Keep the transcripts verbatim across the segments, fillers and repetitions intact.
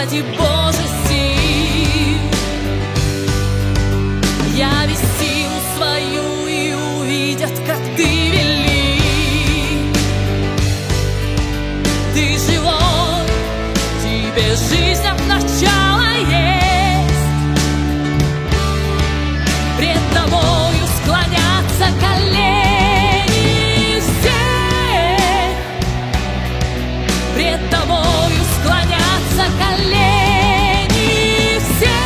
ради Божьих сил. Яви силу свою и увидят, как ты вели. Ты живой, тебе жизнь от начала есть. Пред тобою склонятся колени все. Пред тобою склонятся колени все.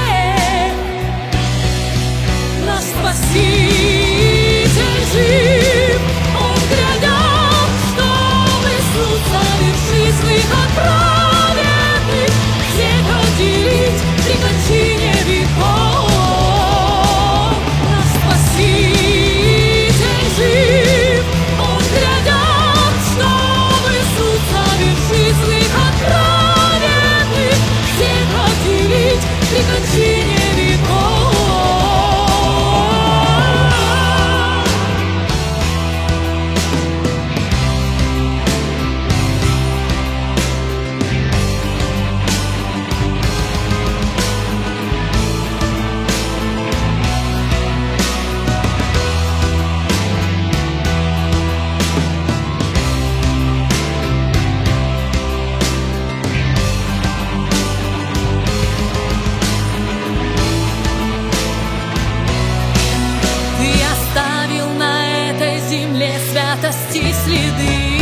Наш Спаситель жив, Он грядет, чтобы суд совершить выход праведных, всех отделить при кончине веков. Наш Спаситель жив, Он грядет, чтобы суд совершить выход праведных, всех отделить при кончине веков. Ты оставил на этой земле святости следы.